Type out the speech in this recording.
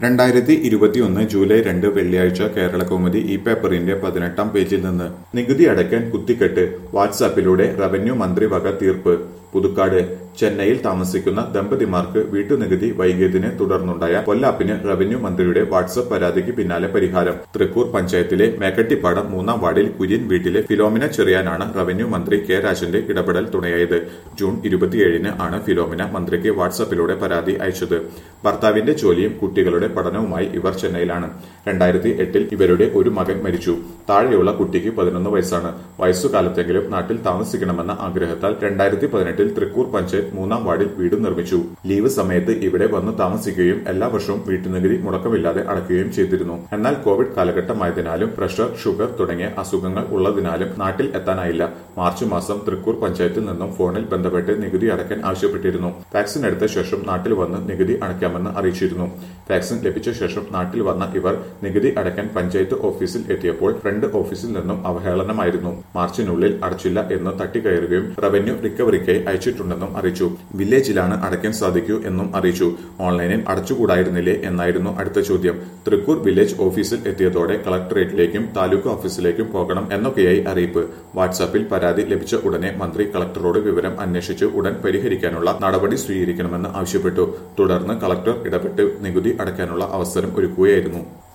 2021 July 2 വെള്ളിയാഴ്ച കേരളകൗമുദി ഈ പേപ്പറിന്റെ 18-ാം പേജിൽ നിന്ന് നികുതി അടയ്ക്കാൻ കുത്തിക്കെട്ട് വാട്സാപ്പിലൂടെ റവന്യൂ മന്ത്രി വക തീർപ്പ്. പുതുക്കാട് ചെന്നൈയിൽ താമസിക്കുന്ന ദമ്പതിമാർക്ക് വീട്ടുനികുതി വൈകിയതിനെ തുടർന്നുണ്ടായ പൊല്ലാപ്പിന് റവന്യൂ മന്ത്രിയുടെ വാട്സ്ആപ്പ് പരാതിക്ക് പിന്നാലെ പരിഹാരം. തൃക്കൂർ പഞ്ചായത്തിലെ മേക്കട്ടിപ്പാടം 3-ാം വാർഡിൽ കുര്യൻ വീട്ടിലെ ഫിലോമിന ചെറിയാനാണ് റവന്യൂ മന്ത്രി കെ രാജന്റെ ഇടപെടൽ തുണയായത്. ജൂൺ 27-ന് ആണ് ഫിലോമിന മന്ത്രിക്ക് വാട്സാപ്പിലൂടെ പരാതി അയച്ചത്. ഭർത്താവിന്റെ ജോലിയും കുട്ടികളുടെ പഠനവുമായി ഇവർ ചെന്നൈയിലാണ്. 2008-ൽ ഇവരുടെ ഒരു മകൻ മരിച്ചു. താഴെയുള്ള കുട്ടിക്ക് 11 വയസ്സാണ്. വയസ്സുകാലത്തെങ്കിലും നാട്ടിൽ താമസിക്കണമെന്ന ആഗ്രഹത്താൽ 2018-ൽ തൃക്കൂർ പഞ്ചായത്ത് 3-ാം വാർഡിൽ വീട് നിർമ്മിച്ചു. ലീവ് സമയത്ത് ഇവിടെ വന്ന് താമസിക്കുകയും എല്ലാ വർഷവും വീട്ടുനികുതി മുടക്കമില്ലാതെ അടയ്ക്കുകയും ചെയ്തിരുന്നു. എന്നാൽ കോവിഡ് കാലഘട്ടമായതിനാലും പ്രഷർ, ഷുഗർ തുടങ്ങിയ അസുഖങ്ങൾ ഉള്ളതിനാലും നാട്ടിൽ എത്താനായില്ല. മാർച്ച് മാസം തൃക്കൂർ പഞ്ചായത്തിൽ നിന്നും ഫോണിൽ ബന്ധപ്പെട്ട് നികുതി അടയ്ക്കാൻ ആവശ്യപ്പെട്ടിരുന്നു. വാക്സിൻ എടുത്ത ശേഷം നാട്ടിൽ വന്ന് നികുതി അടയ്ക്കാമെന്ന് അറിയിച്ചിരുന്നു. വാക്സിൻ ലഭിച്ച ശേഷം നാട്ടിൽ വന്ന ഇവർ നികുതി അടയ്ക്കാൻ പഞ്ചായത്ത് ഓഫീസിൽ എത്തിയപ്പോൾ ഫ്രണ്ട് ഓഫീസിൽ നിന്നും അവഹേളനമായിരുന്നു. മാർച്ചിനുള്ളിൽ അടച്ചില്ല എന്ന് തട്ടിക്കയറുകയും റവന്യൂ റിക്കവറിക്കായി അയച്ചിട്ടുണ്ടെന്നും അറിയിച്ചു. വില്ലേജിലാണ് അടയ്ക്കാൻ സാധിക്കൂ എന്നും അറിയിച്ചു. ഓൺലൈനിൽ അടച്ചുകൂടായിരുന്നില്ലേ എന്നായിരുന്നു അടുത്ത ചോദ്യം. തൃക്കൂർ വില്ലേജ് ഓഫീസിൽ എത്തിയതോടെ കളക്ടറേറ്റിലേക്കും താലൂക്ക് ഓഫീസിലേക്കും പോകണം എന്നൊക്കെയായി അറിയിപ്പ്. വാട്സാപ്പിൽ പരാതി ലഭിച്ച ഉടനെ മന്ത്രി കളക്ടറോട് വിവരം അന്വേഷിച്ച് ഉടൻ പരിഹരിക്കാനുള്ള നടപടി സ്വീകരിക്കണമെന്ന് ആവശ്യപ്പെട്ടു. തുടർന്ന് കളക്ടർ ഇടപെട്ട് നികുതി അടയ്ക്കാനുള്ള അവസരം ഒരുക്കുകയായിരുന്നു.